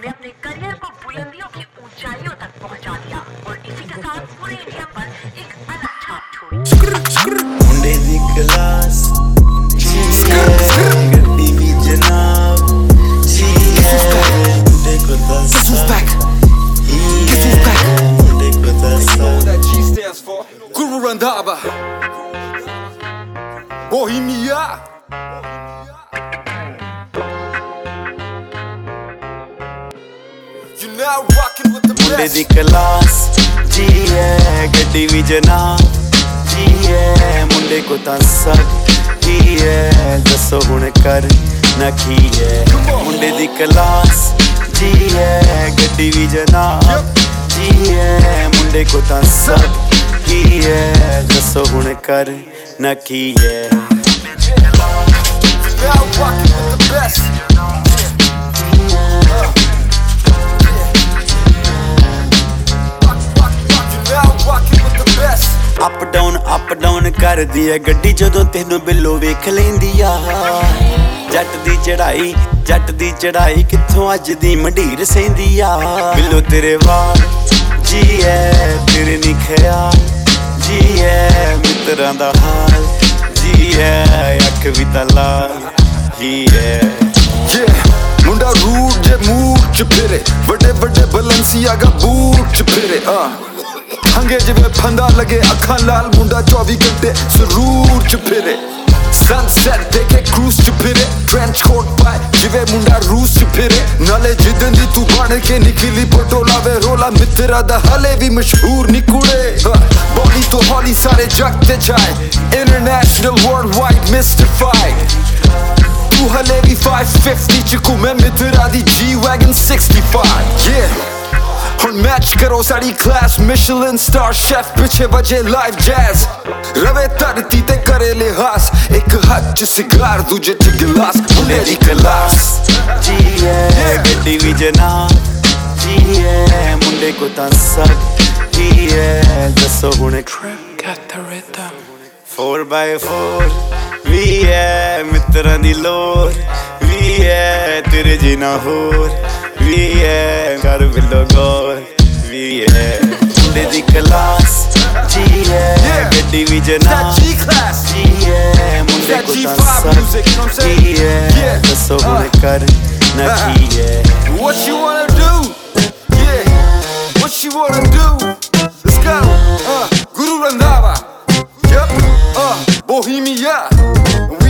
जिन्होंने अपने करियर को बुलंदियों की ऊंचाइयों तक पहुंचा दिया और इसी के साथ पूरे इंडिया पर एक अलग छाप छोड़ी। मुंडे दी क्लास गड्डी भी जनाब जी है मुंडे को दसा मुंडे को दसा that G stands for Guru Randhava Bohemia. You're now rocking with the मुंडे best. दी क्लास जी है गड्डी भी जनाब जी है मुंडे को दसा की है दसो हुण कर ना की है मुंडे दी क्लास जी है गड्डी भी जनाब जी है मुंडे को दसा की है दसो हुण कर ना की है You're now rocking with the best. You're now rocking with the best. Up down ਕਰਦੀ ਐ ਗੱਡੀ ਜਦੋਂ ਤੈਨੂੰ ਬਿੱਲੋ ਵੇਖ ਲੈਂਦੀ ਆ ਜੱਟ ਦੀ ਚੜਾਈ ਕਿੱਥੋਂ ਅੱਜ ਦੀ ਮੰਡੀਰ ਸੈਂਦੀ ਆ ਬਿੱਲੋ ਤੇਰੇ ਵਾਲ ਜੀ ਐ ਤੇਰੇ ਨੀ ਖਿਆਲ ਜੀ ਐ ਮਿੱਤਰਾਂ ਦਾ ਹਾਲ ਜੀ ਐ ਅੱਖ ਵੀ ਤਾਂ ਲਾਲ ਜੀ ਐ Yeah, ਮੁੰਡਾ ਰੂਟ ਜੇ ਮੂਡ ਚ ਫਿਰੇ ਵੱਡੇ ਬਲੈਂਸੀਆਗਾ ਬੂਟ ਚ ਫਿਰੇ ਹੰਗੇ ਜਿਵੇਂ ਫੰਦਾ ਲਗੇ ਅੱਖਾਂ ਲਾਲ ਮੁੰਡਾ 24 ਘੰਟੇ ਸਰੂਰ ਚ ਫਿਰੇ ਸਨਸੈਟ ਦੇਖੇ ਕਰੂਜ਼ ਚ ਫਿਰੇ ਟ੍ਰੈਂਚ ਕੋਟ ਪਾਏ ਜਿਵੇਂ ਮੁੰਡਾ ਰੂਸ ਚ ਫਿਰੇ ਨਾਲੇ ਜਿੱਦਨ ਦੀ ਤੂੰ ਬਣ ਕੇ ਨਿਕਲੀ ਫੋਟੋ ਲਾਵੇ ਰੋਲਾ ਮਿੱਤਰਾ ਦਾ ਹਲੇ ਵੀ ਮਸ਼ਹੂਰ ਨੀ ਕੁੜੇ ਬੋਲੀ ਤੋਂ ਹੌਲੀ ਸਾਰੇ ਜੱਗ ਤੇ ਜਾਏ ਇੰਟਰਨੈਸ਼ਨਲ ਵਰਲਡ ਮਿਸਟੀਫਾਈਡ ਤੂੰ ਹਲੇ ਵੀ 550 ਚ ਘੁੰਮੇ ਮਿੱਤਰਾ ਦੀ G-Wagon 65 yeah ਹੁਣ ਮੈਚ ਕਰੋ ਸਾਡੀ ਕਲਾਸ ਮਿਸ਼ਲਨ ਸਟਾਰ ਸ਼ੈਫ ਪਿੱਛੇ ਵਜੇ ਲਾਈਵ ਜੈਜ਼ ਰਵੇ ਧਰਤੀ ਤੇ ਕਰੇ ਲਿਹਾਸ ਇੱਕ ਹੱਥ ਚ ਸਿਗਾਰ ਦੂਜੇ ਚ ਗਿਲਾਸ ਮੁੰਡੇ ਦੀ ਕਲਾਸ ਜੀ ਐ ਗੱਡੀ ਵੀ ਜਨਾਬ ਜੀ ਐ ਮੁੰਡੇ ਕੋ ਤਾਂ ਸਭ ਜੀ ਐ ਦੱਸੋ ਹੁਣ got the rhythm 4x4 ਵੀ ਐ ਮਿੱਤਰਾਂ ਦੀ ਲੋਰ ਵੀ ਐ ਤੇਰੇ ਜਿਨਾ ਹੋਰ ਵੀ ਐ ਕਰ ਬਿੱਲੋ ਗੌਰ ਵੀ ਐ ਮੁੰਡੇ ਦੀ ਕਲਾਸ ਜੀ ਐ ਗੱਡੀ ਵੀ ਜਨਾਬ G-Class ਜੀ ਐ ਮੁੰਡੇ that ਕੋ ਤਾਂ G5 ਸਭ music, you know what I'm saying? ਜੀ ਐ ਦੱਸੋ ਹੁਣ ਕਰ ਨਾ ਕੀ ਐ What you wanna do? Yeah, what you wanna do? Let's go. Guru Randhava. Yep. Bohemia.